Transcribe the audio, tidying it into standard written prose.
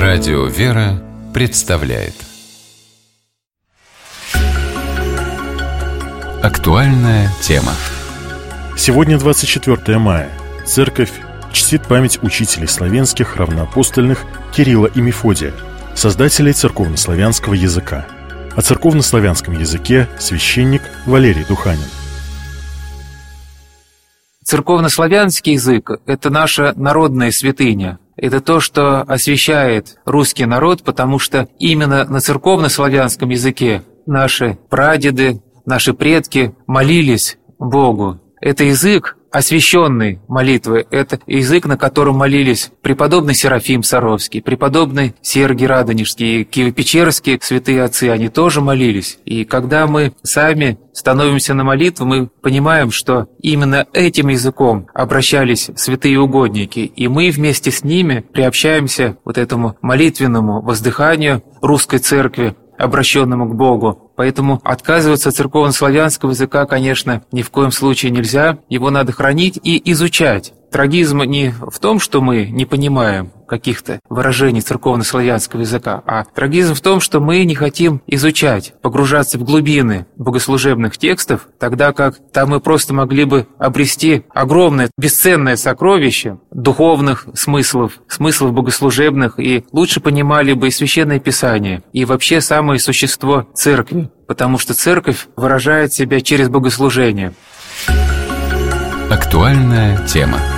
Радио «Вера» представляет актуальная тема. Сегодня 24 мая. Церковь чтит память учителей славянских равноапостольных Кирилла и Мефодия, создателей церковнославянского языка. О церковнославянском языке священник Валерий Духанин. Церковнославянский язык – это наша народная святыня. Это то, что освящает русский народ, потому что именно на церковнославянском языке наши прадеды, наши предки молились Богу. Это язык освященной молитвы, это язык, на котором молились преподобный Серафим Саровский, преподобный Сергий Радонежский, Киево-Печерские святые отцы, они тоже молились. И когда мы сами становимся на молитву, мы понимаем, что именно этим языком обращались святые угодники, и мы вместе с ними приобщаемся вот этому молитвенному воздыханию русской церкви, обращенному к Богу. Поэтому отказываться от церковнославянского языка, конечно, ни в коем случае нельзя. Его надо хранить и изучать. Трагизм не в том, что мы не понимаем каких-то выражений церковнославянского языка, а трагизм в том, что мы не хотим изучать, погружаться в глубины богослужебных текстов, тогда как там мы просто могли бы обрести огромное, бесценное сокровище духовных смыслов, смыслов богослужебных, и лучше понимали бы и Священное Писание, и вообще самое существо церкви, потому что церковь выражает себя через богослужение. Актуальная тема.